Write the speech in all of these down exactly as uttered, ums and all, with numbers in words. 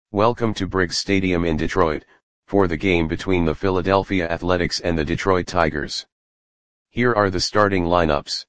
Welcome to Briggs Stadium in Detroit, for the game between the Philadelphia Athletics and the Detroit Tigers. Here are the starting lineups.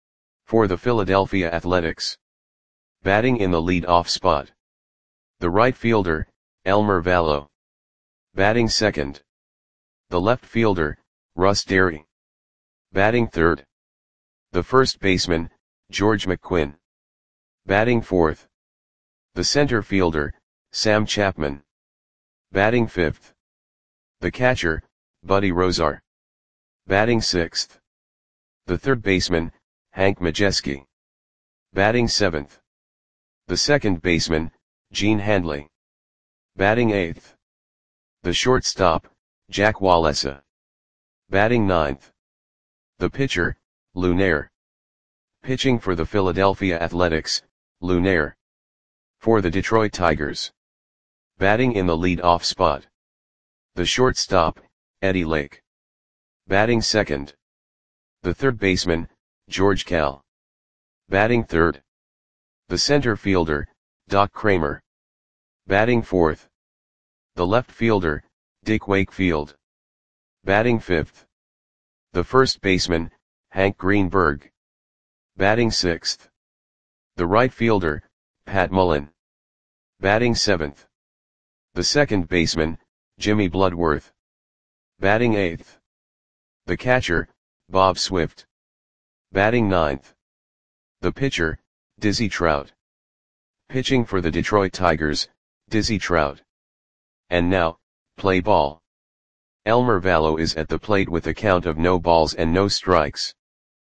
For the Philadelphia Athletics. Batting in the lead-off spot. The right fielder, Elmer Valo. Batting second. The left fielder, Russ Derry. Batting third. The first baseman, George McQuinn. Batting fourth. The center fielder, Sam Chapman. Batting fifth. The catcher, Buddy Rozar. Batting sixth. The third baseman, Hank Majeski. Batting seventh. The second baseman, Gene Handley. Batting eighth. The shortstop, Jack Wallesa. Batting ninth. The pitcher, Lou Nair. Pitching for the Philadelphia Athletics, Lou Nair. For the Detroit Tigers. Batting in the lead-off spot. The shortstop, Eddie Lake. Batting second. The third baseman, George Kell. Batting third. The center fielder, Doc Kramer. Batting fourth. The left fielder, Dick Wakefield. Batting fifth. The first baseman, Hank Greenberg. Batting sixth. The right fielder, Pat Mullen. Batting seventh. The second baseman, Jimmy Bloodworth. Batting eighth. The catcher, Bob Swift. Batting ninth. The pitcher, Dizzy Trout. Pitching for the Detroit Tigers, Dizzy Trout. And now, play ball. Elmer Valo is at the plate with a count of no balls and no strikes.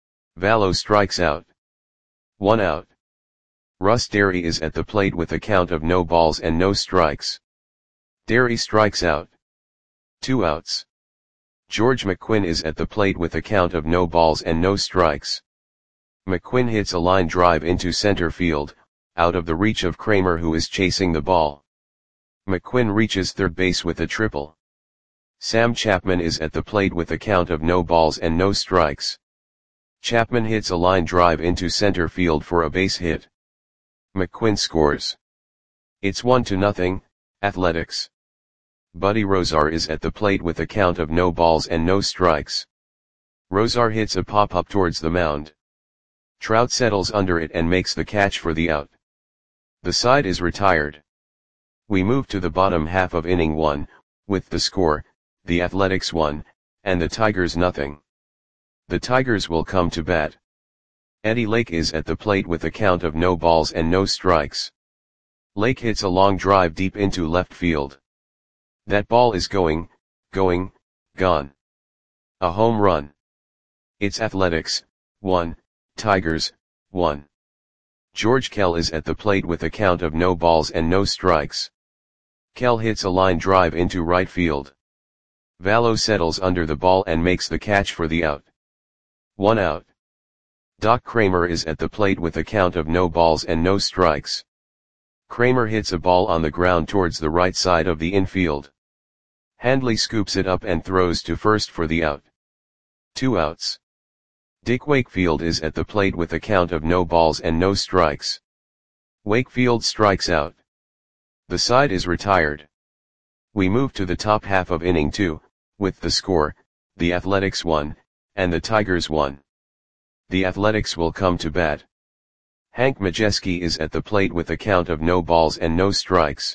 Valo strikes out. One out. Russ Derry is at the plate with a count of no balls and no strikes. Derry strikes out. Two outs. George McQuinn is at the plate with a count of no balls and no strikes. McQuinn hits a line drive into center field, out of the reach of Kramer, who is chasing the ball. McQuinn reaches third base with a triple. Sam Chapman is at the plate with a count of no balls and no strikes. Chapman hits a line drive into center field for a base hit. McQuinn scores. It's one to nothing, Athletics. Buddy Rozar is at the plate with a count of no balls and no strikes. Rozar hits a pop-up towards the mound. Trout settles under it and makes the catch for the out. The side is retired. We move to the bottom half of inning one, with the score, the Athletics one, and the Tigers nothing. The Tigers will come to bat. Eddie Lake is at the plate with a count of no balls and no strikes. Lake hits a long drive deep into left field. That ball is going, going, gone. A home run. It's Athletics, one, Tigers, one. George Kell is at the plate with a count of no balls and no strikes. Kell hits a line drive into right field. Valo settles under the ball and makes the catch for the out. One out. Doc Kramer is at the plate with a count of no balls and no strikes. Kramer hits a ball on the ground towards the right side of the infield. Handley scoops it up and throws to first for the out. Two outs. Dick Wakefield is at the plate with a count of no balls and no strikes. Wakefield strikes out. The side is retired. We move to the top half of inning two, with the score, the Athletics one, and the Tigers one. The Athletics will come to bat. Hank Majeski is at the plate with a count of no balls and no strikes.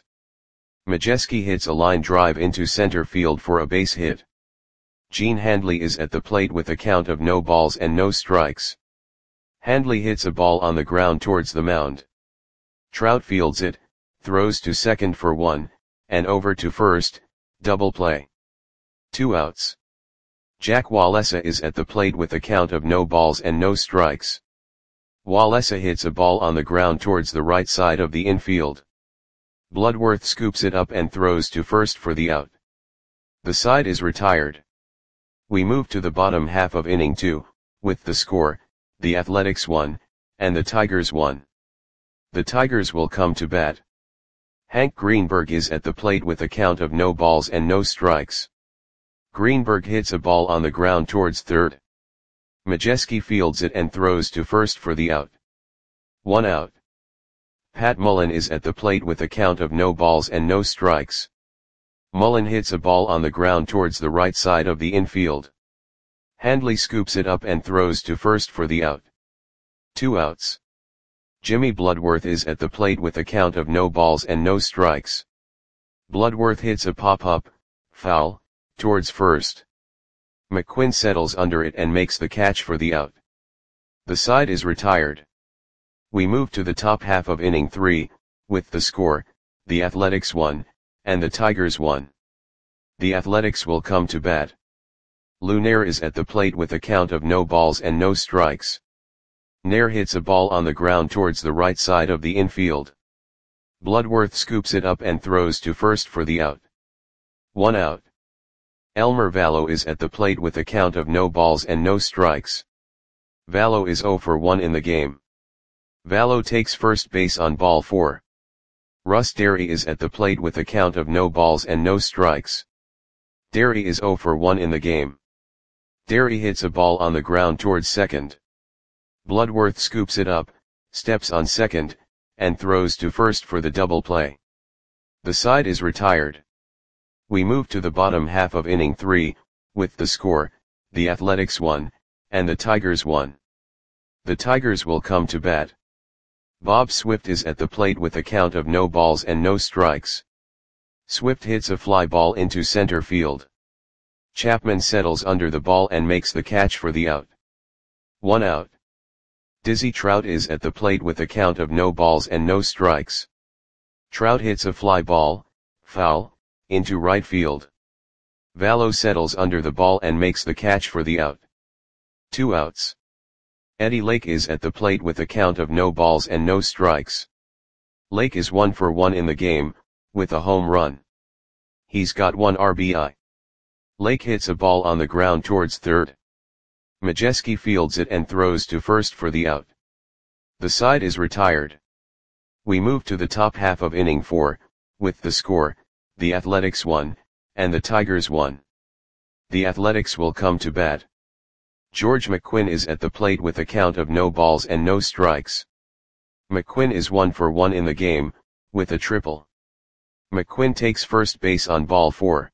Majeski hits a line drive into center field for a base hit. Gene Handley is at the plate with a count of no balls and no strikes. Handley hits a ball on the ground towards the mound. Trout fields it, throws to second for one, and over to first, double play. Two outs. Jack Wallesa is at the plate with a count of no balls and no strikes. Wallesa hits a ball on the ground towards the right side of the infield. Bloodworth scoops it up and throws to first for the out. The side is retired. We move to the bottom half of inning two, with the score, the Athletics one, and the Tigers one. The Tigers will come to bat. Hank Greenberg is at the plate with a count of no balls and no strikes. Greenberg hits a ball on the ground towards third. Majeski fields it and throws to first for the out. One out. Pat Mullen is at the plate with a count of no balls and no strikes. Mullen hits a ball on the ground towards the right side of the infield. Handley scoops it up and throws to first for the out. Two outs. Jimmy Bloodworth is at the plate with a count of no balls and no strikes. Bloodworth hits a pop-up, foul, towards first. McQuinn settles under it and makes the catch for the out. The side is retired. We move to the top half of inning three, with the score, the Athletics one, and the Tigers one. The Athletics will come to bat. Lou Nair is at the plate with a count of no balls and no strikes. Nair hits a ball on the ground towards the right side of the infield. Bloodworth scoops it up and throws to first for the out. One out. Elmer Vallow is at the plate with a count of no balls and no strikes. Vallow is oh for one in the game. Vallow takes first base on ball four. Russ Derry is at the plate with a count of no balls and no strikes. Derry is oh for one in the game. Derry hits a ball on the ground towards second. Bloodworth scoops it up, steps on second, and throws to first for the double play. The side is retired. We move to the bottom half of inning three, with the score, the Athletics one, and the Tigers one. The Tigers will come to bat. Bob Swift is at the plate with a count of no balls and no strikes. Swift hits a fly ball into center field. Chapman settles under the ball and makes the catch for the out. One out. Dizzy Trout is at the plate with a count of no balls and no strikes. Trout hits a fly ball, foul, into right field. Vallow settles under the ball and makes the catch for the out. Two outs. Eddie Lake is at the plate with a count of no balls and no strikes. Lake is one for one in the game, with a home run. He's got one R B I. Lake hits a ball on the ground towards third. Majeski fields it and throws to first for the out. The side is retired. We move to the top half of inning four, with the score, the Athletics one, and the Tigers one. The Athletics will come to bat. George McQuinn is at the plate with a count of no balls and no strikes. McQuinn is one for one in the game, with a triple. McQuinn takes first base on ball four.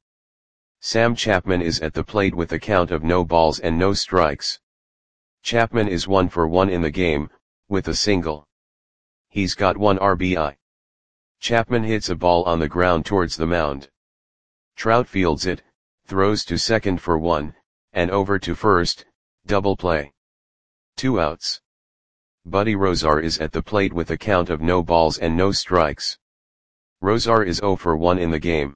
Sam Chapman is at the plate with a count of no balls and no strikes. Chapman is one for one in the game, with a single. He's got one R B I. Chapman hits a ball on the ground towards the mound. Trout fields it, throws to second for one, and over to first, double play. Two outs. Buddy Rozar is at the plate with a count of no balls and no strikes. Rozar is oh for one in the game.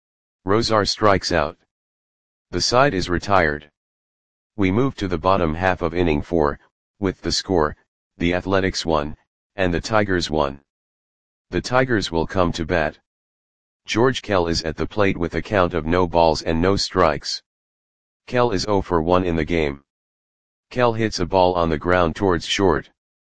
Rozar strikes out. The side is retired. We move to the bottom half of inning four, with the score, the Athletics one, and the Tigers one. The Tigers will come to bat. George Kell is at the plate with a count of no balls and no strikes. Kell is oh for one in the game. Kell hits a ball on the ground towards short.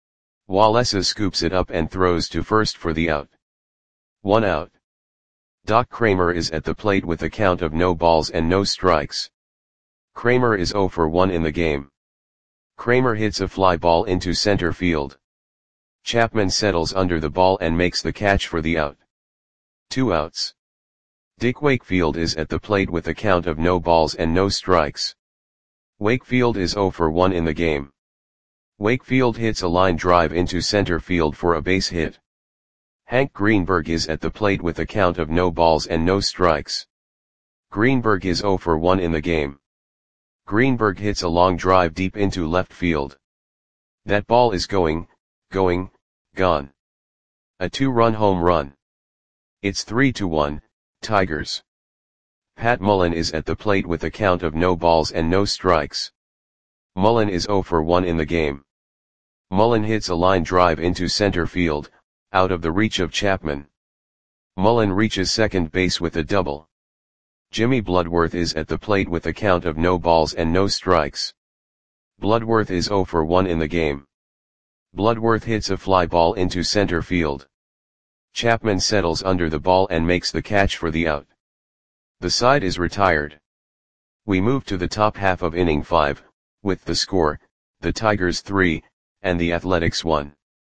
Walesa scoops it up and throws to first for the out. One out. Doc Kramer is at the plate with a count of no balls and no strikes. Kramer is oh for one in the game. Kramer hits a fly ball into center field. Chapman settles under the ball and makes the catch for the out. Two outs. Dick Wakefield is at the plate with a count of no balls and no strikes. Wakefield is oh for one in the game. Wakefield hits a line drive into center field for a base hit. Hank Greenberg is at the plate with a count of no balls and no strikes. Greenberg is oh for one in the game. Greenberg hits a long drive deep into left field. That ball is going, going, gone. A two-run home run. It's three to one, Tigers. Pat Mullen is at the plate with a count of no balls and no strikes. Mullen is oh for one in the game. Mullen hits a line drive into center field, out of the reach of Chapman. Mullen reaches second base with a double. Jimmy Bloodworth is at the plate with a count of no balls and no strikes. Bloodworth is oh for one in the game. Bloodworth hits a fly ball into center field. Chapman settles under the ball and makes the catch for the out. The side is retired. We move to the top half of inning five, with the score, the Tigers three, and the Athletics one.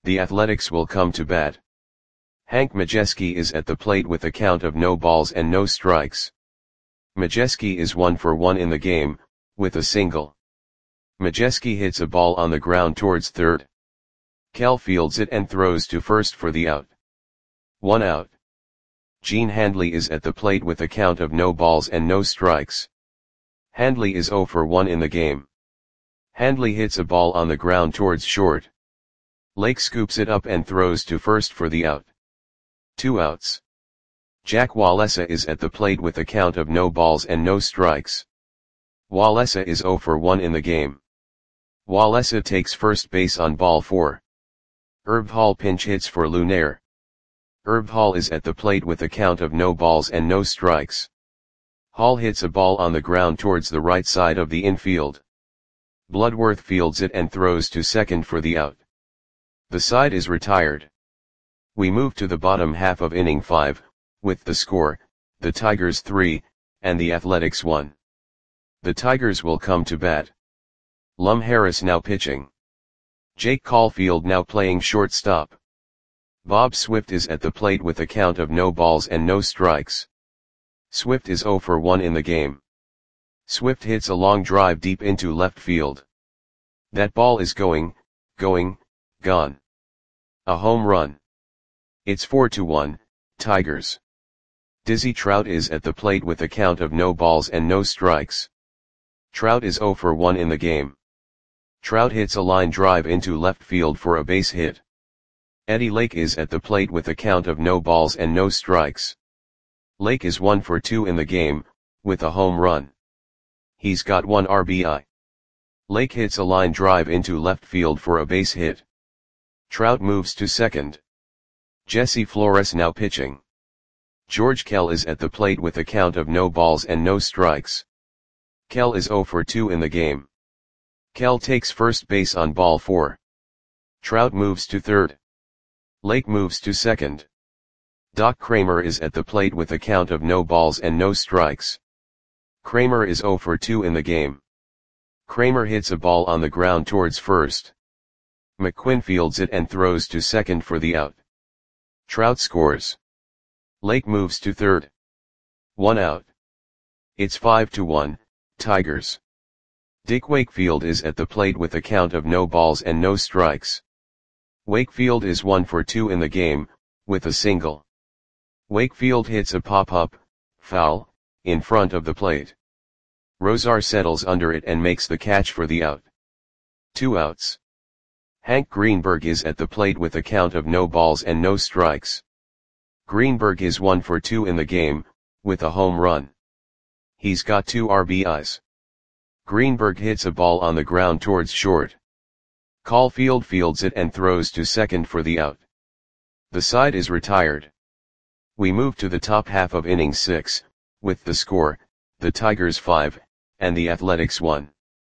The Athletics will come to bat. Hank Majeski is at the plate with a count of no balls and no strikes. Majeski is one for one in the game, with a single. Majeski hits a ball on the ground towards third. Kell fields it and throws to first for the out. One out. Gene Handley is at the plate with a count of no balls and no strikes. Handley is zero for one in the game. Handley hits a ball on the ground towards short. Lake scoops it up and throws to first for the out. Two outs. Jack Wałęsa is at the plate with a count of no balls and no strikes. Wałęsa is zero for one in the game. Wałęsa takes first base on ball four. Herb Hall pinch hits for Lunaire. Herb Hall is at the plate with a count of no balls and no strikes. Hall hits a ball on the ground towards the right side of the infield. Bloodworth fields it and throws to second for the out. The side is retired. We move to the bottom half of inning five, with the score, the Tigers three, and the Athletics one. The Tigers will come to bat. Lum Harris now pitching. Jake Caulfield now playing shortstop. Bob Swift is at the plate with a count of no balls and no strikes. Swift is zero for one in the game. Swift hits a long drive deep into left field. That ball is going, going, gone. A home run. It's four to one, Tigers. Dizzy Trout is at the plate with a count of no balls and no strikes. Trout is zero for one in the game. Trout hits a line drive into left field for a base hit. Eddie Lake is at the plate with a count of no balls and no strikes. Lake is one for two in the game, with a home run. He's got one R B I. Lake hits a line drive into left field for a base hit. Trout moves to second. Jesse Flores now pitching. George Kell is at the plate with a count of no balls and no strikes. Kell is zero for two in the game. Kell takes first base on ball four. Trout moves to third. Lake moves to second. Doc Kramer is at the plate with a count of no balls and no strikes. Kramer is zero for two in the game. Kramer hits a ball on the ground towards first. McQuinn fields it and throws to second for the out. Trout scores. Lake moves to third. One out. It's five to one, Tigers. Dick Wakefield is at the plate with a count of no balls and no strikes. Wakefield is one for two in the game, with a single. Wakefield hits a pop-up, foul, in front of the plate. Rosar settles under it and makes the catch for the out. Two outs. Hank Greenberg is at the plate with a count of no balls and no strikes. Greenberg is one for two in the game, with a home run. He's got two R B Is. Greenberg hits a ball on the ground towards short. Caulfield fields it and throws to second for the out. The side is retired. We move to the top half of inning six, with the score, the Tigers five, and the Athletics one.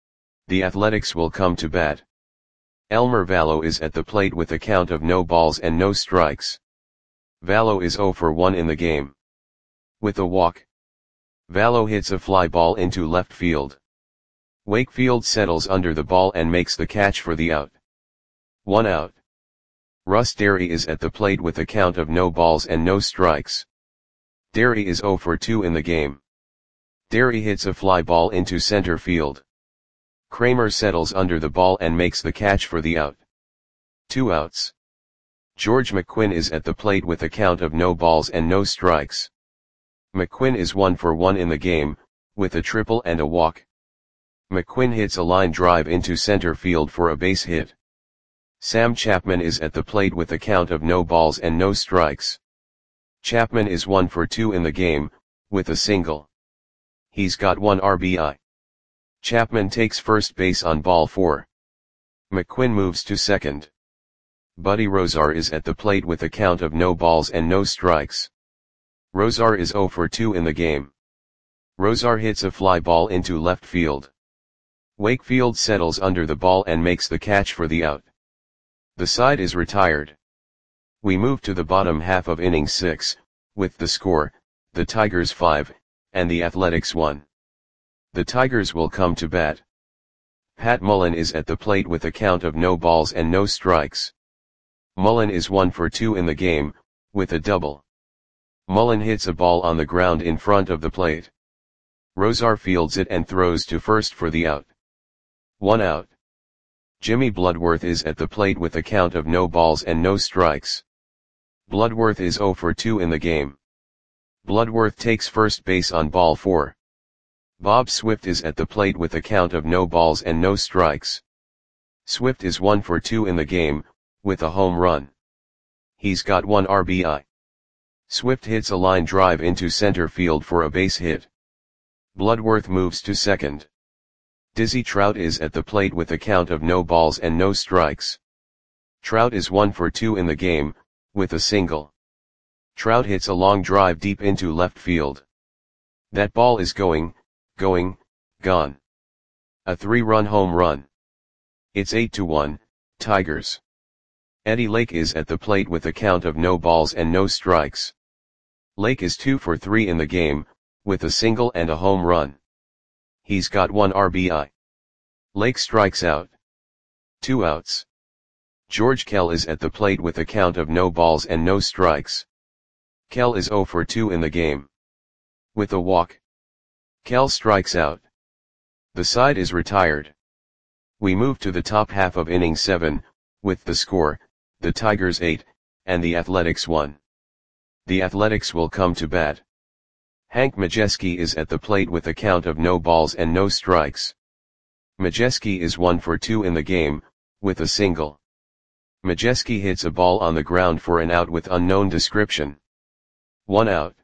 The Athletics will come to bat. Elmer Vallow is at the plate with a count of no balls and no strikes. Vallow is zero for one in the game. With a walk. Vallow hits a fly ball into left field. Wakefield settles under the ball and makes the catch for the out. One out. Russ Derry is at the plate with a count of no balls and no strikes. Derry is zero for two in the game. Derry hits a fly ball into center field. Kramer settles under the ball and makes the catch for the out. Two outs. George McQuinn is at the plate with a count of no balls and no strikes. McQuinn is one for one in the game, with a triple and a walk. McQuinn hits a line drive into center field for a base hit. Sam Chapman is at the plate with a count of no balls and no strikes. Chapman is one for two in the game, with a single. He's got one R B I. Chapman takes first base on ball four. McQuinn moves to second. Buddy Rosar is at the plate with a count of no balls and no strikes. Rosar is zero for two in the game. Rosar hits a fly ball into left field. Wakefield settles under the ball and makes the catch for the out. The side is retired. We move to the bottom half of inning six, with the score, the Tigers five, and the Athletics one. The Tigers will come to bat. Pat Mullen is at the plate with a count of no balls and no strikes. Mullen is one for two in the game, with a double. Mullen hits a ball on the ground in front of the plate. Rosar fields it and throws to first for the out. One out. Jimmy Bloodworth is at the plate with a count of no balls and no strikes. Bloodworth is zero for two in the game. Bloodworth takes first base on ball four. Bob Swift is at the plate with a count of no balls and no strikes. Swift is one for two in the game, with a home run. He's got one R B I. Swift hits a line drive into center field for a base hit. Bloodworth moves to second. Dizzy Trout is at the plate with a count of no balls and no strikes. Trout is one for two in the game, with a single. Trout hits a long drive deep into left field. That ball is going, going, gone. A three-run home run. It's eight to one, Tigers. Eddie Lake is at the plate with a count of no balls and no strikes. Lake is two for three in the game, with a single and a home run. He's got one R B I. Lake strikes out. Two outs. George Kell is at the plate with a count of no balls and no strikes. Kell is zero for two in the game. With a walk. Kell strikes out. The side is retired. We move to the top half of inning seven, with the score, the Tigers eight, and the Athletics one. The Athletics will come to bat. Hank Majeski is at the plate with a count of no balls and no strikes. Majeski is one for two in the game, with a single. Majeski hits a ball on the ground for an out with unknown description. One out.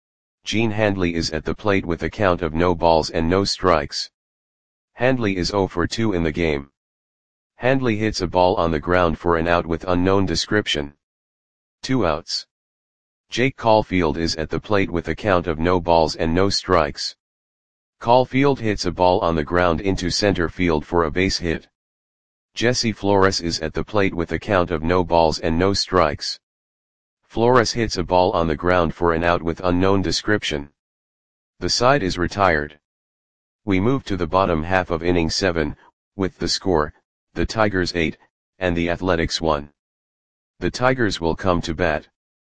Gene Handley is at the plate with a count of no balls and no strikes. Handley is zero for two in the game. Handley hits a ball on the ground for an out with unknown description. Two outs. Jake Caulfield is at the plate with a count of no balls and no strikes. Caulfield hits a ball on the ground into center field for a base hit. Jesse Flores is at the plate with a count of no balls and no strikes. Flores hits a ball on the ground for an out with unknown description. The side is retired. We move to the bottom half of inning seven, with the score, the Tigers eight, and the Athletics one. The Tigers will come to bat.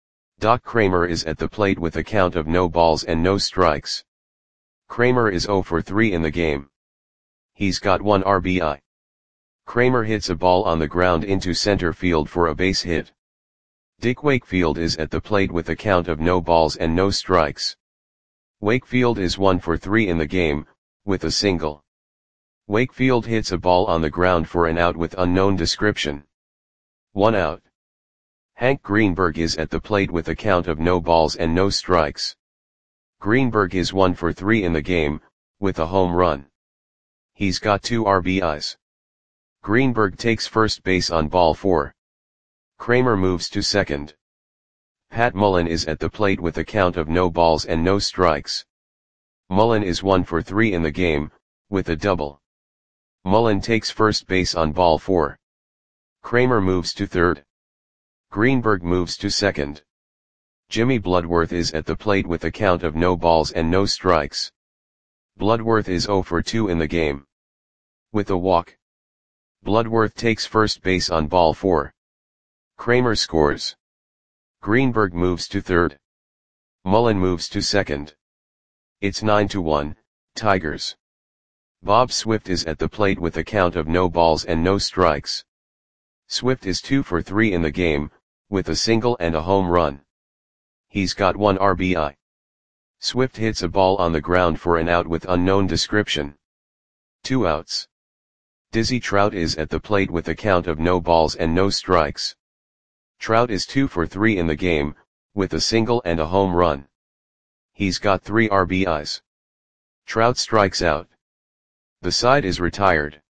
Doc Kramer is at the plate with a count of no balls and no strikes. Kramer is zero for three in the game. He's got one R B I. Kramer hits a ball on the ground into center field for a base hit. Dick Wakefield is at the plate with a count of no balls and no strikes. Wakefield is one for three in the game, with a single. Wakefield hits a ball on the ground for an out with unknown description. One out. Hank Greenberg is at the plate with a count of no balls and no strikes. Greenberg is one for three in the game, with a home run. He's got two R B Is. Greenberg takes first base on ball four. Kramer moves to second. Pat Mullen is at the plate with a count of no balls and no strikes. Mullen is one for three in the game, with a double. Mullen takes first base on ball four. Kramer moves to third. Greenberg moves to second. Jimmy Bloodworth is at the plate with a count of no balls and no strikes. Bloodworth is zero for two in the game. With a walk. Bloodworth takes first base on ball four. Kramer scores. Greenberg moves to third. Mullen moves to second. It's nine to one, Tigers. Bob Swift is at the plate with a count of no balls and no strikes. Swift is two for three in the game, with a single and a home run. He's got one R B I. Swift hits a ball on the ground for an out with unknown description. Two outs. Dizzy Trout is at the plate with a count of no balls and no strikes. Trout is two for three in the game, with a single and a home run. He's got three R B Is. Trout strikes out. The side is retired.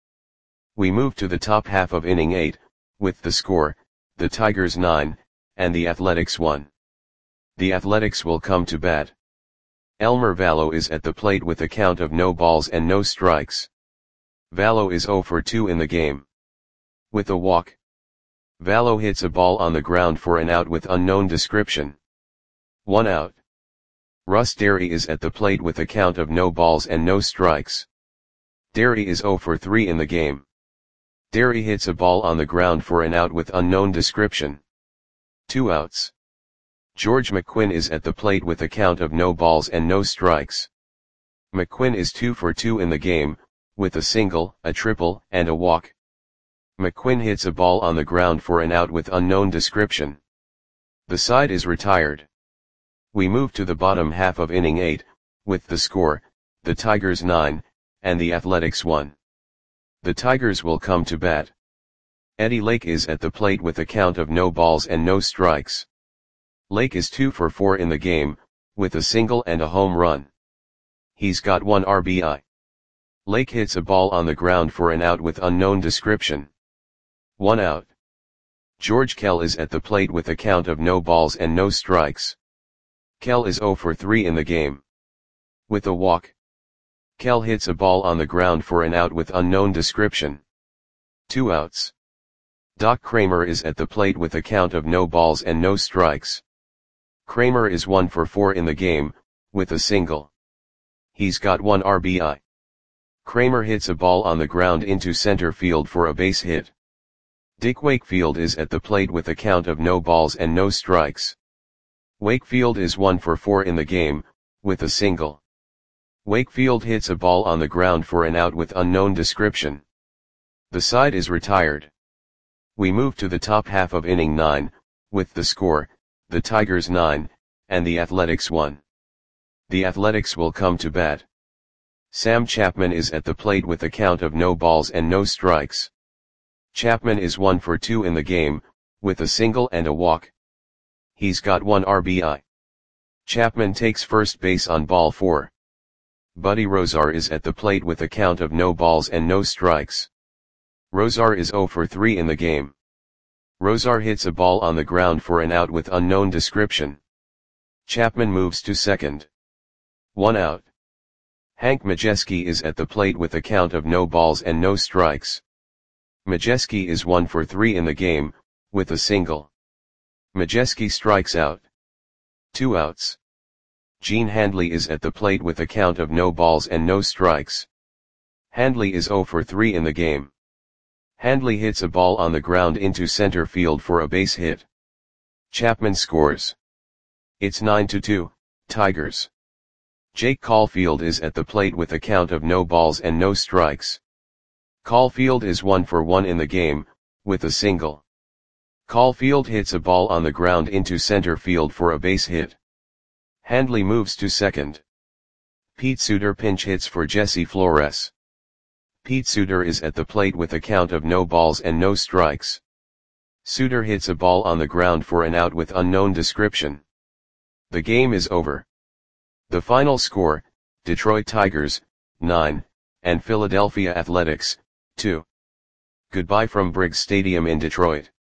We move to the top half of inning eight, with the score, the Tigers nine, and the Athletics one. The Athletics will come to bat. Elmer Vallow is at the plate with a count of no balls and no strikes. Vallow is zero for two in the game. With a walk. Vallow hits a ball on the ground for an out with unknown description. One out. Russ Derry is at the plate with a count of no balls and no strikes. Derry is zero for three in the game. Derry hits a ball on the ground for an out with unknown description. Two outs. George McQuinn is at the plate with a count of no balls and no strikes. McQuinn is two for two in the game, with a single, a triple, and a walk. McQuinn hits a ball on the ground for an out with unknown description. The side is retired. We move to the bottom half of inning eight, with the score, the Tigers nine, and the Athletics one. The Tigers will come to bat. Eddie Lake is at the plate with a count of no balls and no strikes. Lake is two for four in the game, with a single and a home run. He's got one R B I. Lake hits a ball on the ground for an out with unknown description. One out. George Kell is at the plate with a count of no balls and no strikes. Kell is zero for three in the game. With a walk. Kell hits a ball on the ground for an out with unknown description. Two outs. Doc Kramer is at the plate with a count of no balls and no strikes. Kramer is one for four in the game, with a single. He's got one R B I. Kramer hits a ball on the ground into center field for a base hit. Dick Wakefield is at the plate with a count of no balls and no strikes. Wakefield is one for four in the game, with a single. Wakefield hits a ball on the ground for an out with unknown description. The side is retired. We move to the top half of inning nine, with the score, the Tigers nine, and the Athletics one. The Athletics will come to bat. Sam Chapman is at the plate with a count of no balls and no strikes. Chapman is one for two in the game, with a single and a walk. He's got one R B I. Chapman takes first base on ball four. Buddy Rozar is at the plate with a count of no balls and no strikes. Rozar is zero for three in the game. Rozar hits a ball on the ground for an out with unknown description. Chapman moves to second. One out. Hank Majeski is at the plate with a count of no balls and no strikes. Majeski is one for three in the game, with a single. Majeski strikes out. Two outs. Gene Handley is at the plate with a count of no balls and no strikes. Handley is zero for three in the game. Handley hits a ball on the ground into center field for a base hit. Chapman scores. It's nine to two, Tigers. Jake Caulfield is at the plate with a count of no balls and no strikes. Caulfield is one for one in the game, with a single. Caulfield hits a ball on the ground into center field for a base hit. Handley moves to second. Pete Suter pinch hits for Jesse Flores. Pete Suter is at the plate with a count of no balls and no strikes. Suter hits a ball on the ground for an out with unknown description. The game is over. The final score, Detroit Tigers, nine, and Philadelphia Athletics, two. Goodbye from Briggs Stadium in Detroit.